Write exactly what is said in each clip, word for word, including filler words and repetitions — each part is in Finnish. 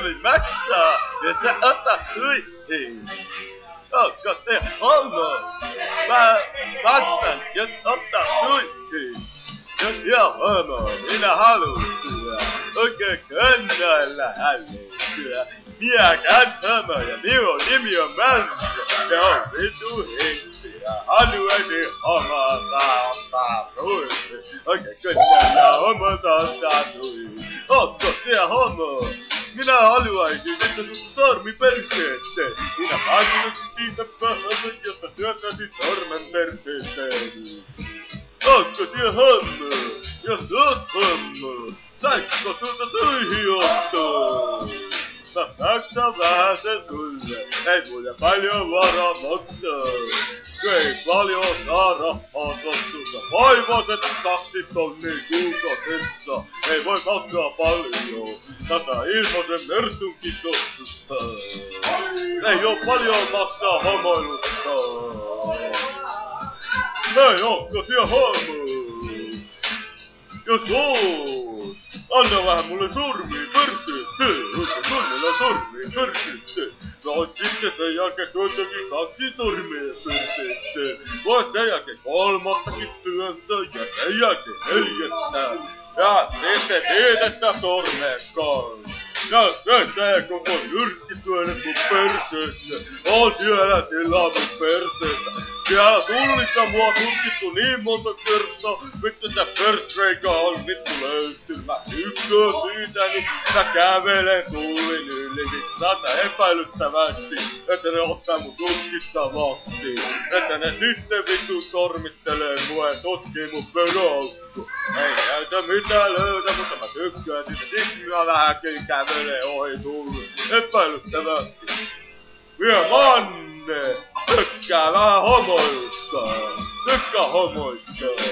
tarvii maksaa, ja sä otat suihin. Onko se homo? Mä vastaan, jos ottaa suihin. Jos se on homo, minä haluun syö. Oikein kannoilla haluun. Minä kans homo ja minun nimi on Mänsä. Se on vitu henki ja haluaisin homota ottaa suihin. Oikein kannoilla homota ottaa suihin. Onko se homo? Minä haluaisin, että sun sormi perseeseen. Minä vaatisin siitä vähän, jotta syötäisin sormen perseeseen. Onko se hommo? Jos oot hommo, saitko sulta suihin ottaa? Mä maksan vähän sen sulle, ei mulle paljon varaa maksaa. Ei paljon saa rahaa sottusta, vaivoiset kaksi tonnia kuukaudessa. Ei voi maksaa paljon, tätä ilmaisen mersunkin sottusta. Ei oo paljon maksaa homoilusta. Hei, onko siellä homo? Jos oot, anna vähän mulle sormi perseeseen. Onko sunnella sormi perseeseen? Voit sitten sen jälkeen työntäkin kaksi sormea perseeseen. Voit sen jälkeen kolmattakin työntää ja sen jälkeen neljättä. Ja sitten viidettä sormea kanssa. Ja se tee koko nyrkkityönet mun perseessä. On siellä tilaa mun perseessä. Siellä tullissa mua tutkittu niin monta kertaa. Vittu tää persreikä on vittu löysty. Mä tykkään siitä, niin mä kävelen tullin yli. Vitsaata epäilyttävästi, että ne ottaa mun tutkittavaksi. Että ne sitten vittu sormittelee mua ja tutkii mun peräaukko. Ei näytä mitään löytä, mutta mä tykkään siitä. Siksi mä vähänkin kävelen ohi tullin. Epäilyttävästi. Vie Manne! Tykkää vähän homoista! Tykkää homoista!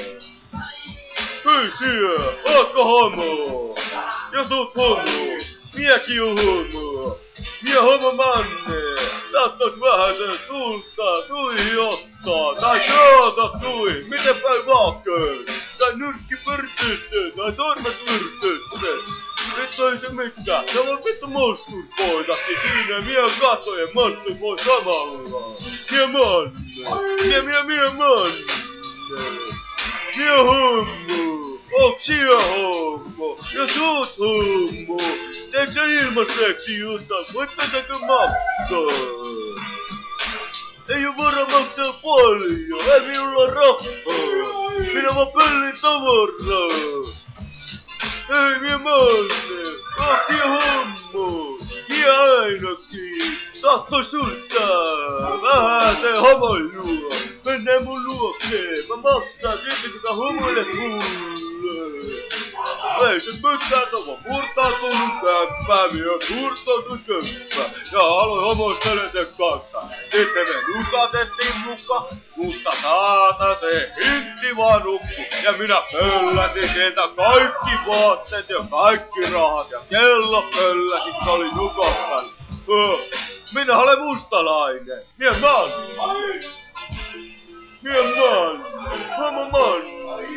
Hei siellä! Ootko homo? Jos oot homo, miekin on homo! Mie homo Manne! Tahtois vähän sen sulta suihin ottaa! Tai saata suihin! Miten päin vaakeen? Tai nyrkki perseeseen! Tai sormet perseeseen! Vittu ei se mitään. Se on vittu masturboidakin siinä. Mie katojen masturboi samalla. Mie Manne. Mie mie mie Manne. Mie hommo. Onks siellä hommo? Jos oot hommo, teekö sä ilmaiseksi jotain? Voit petäkö maksaa? Ei oo varaa maksaa paljon. Ei minulla oo rahaa. Minä vaan pöllin tavaraa. Ei mie Manne, oot siellä hommo, mie ainakin, tahtois sulta vähän se homoilua, mennään mun luokseen, mä maksan sitten kun sä homoilet mulle. Ei se mitään, se on vaan murtautunut kämppää, mie on murtautunut kämppää, ja aloin homoistele sen kanssa. Sitten me nukatettiin muka, mutta saata se hintti vaan nukku, ja minä pölläsin sieltä kaikki vaatteet ja kaikki rahat ja kello pölläsin, kun oli nukottanut. Minä olen mustalainen, mie Manne. Mie Manne, homo Manne.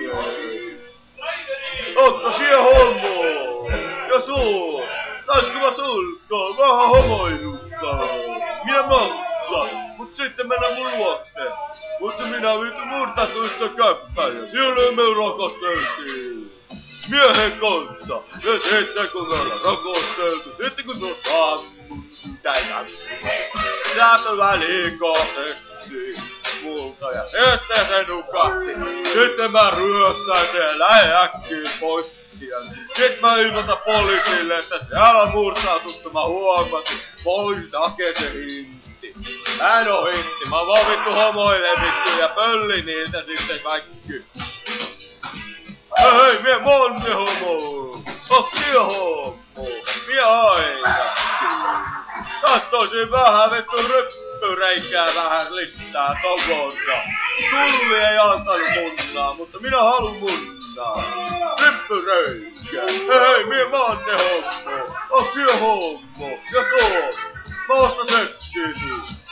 Ootko siellä homo? Jos oot, saisko mä sulkaa vähän homoilusta? Mie maksan, mut sitten mennään mun luokseen. Mutta minä vittu murtautuin sitä käppää ja siellä me rakasteltiin. Miehen kanssa. Ja sitten kun me ollaan rakasteltu, sitten kun se on saanut täitä. Sä on vähän liikaa seksiä multa ja sitten se nukahti. Sitten mä ryöstän sen lähe äkkiä pois sieltä. Sitten mä ilmoitan poliisille, että siellä on murtaututtu. Mä huomasin, poliisit hakee se hinti. Mä en oo hinti, mä vaan vittu homoilen vittu ja pöllin niiltä sitten kaikki. Hei, mie Manne homo! Oot siellä homo? Mie aina! Tahtoisin vähän vittu ryppyreikää vähän lisää tokossa. Tulli ei antanut munnaa, mutta minä haluun munnaa. Ryppyreikää! Hei, mie Manne homo! Oot siellä homo? Jos oot, mä ostan seksiä suus.